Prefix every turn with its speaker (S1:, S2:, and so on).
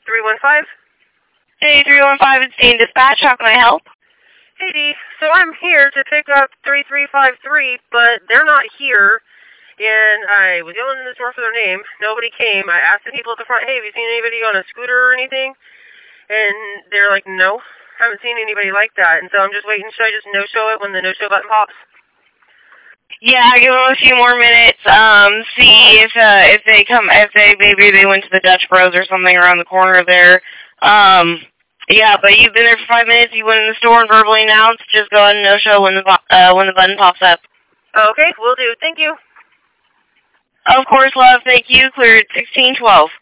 S1: 315?
S2: Hey, 315, it's Dean Dispatch. How can I help?
S1: Hey, Dee. So I'm here to pick up 3353, but they're not here. And I was yelling in the store for their name. Nobody came. I asked the people at the front, hey, have you seen anybody on a scooter or anything? And they're like, no, haven't seen anybody like that. And so I'm just waiting. Should I just no-show it when the no-show button pops?
S2: Yeah, give them a few more minutes. See if maybe they went to the Dutch Bros or something around the corner there. Yeah, but you've been there for 5 minutes. You went in the store and verbally announced. Just go ahead and no-show when the button pops up.
S1: Okay, will do. Thank you.
S2: Of course, love. Thank you. Cleared 1612.